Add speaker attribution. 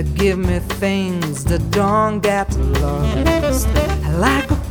Speaker 1: give me things that don't get lost. Like a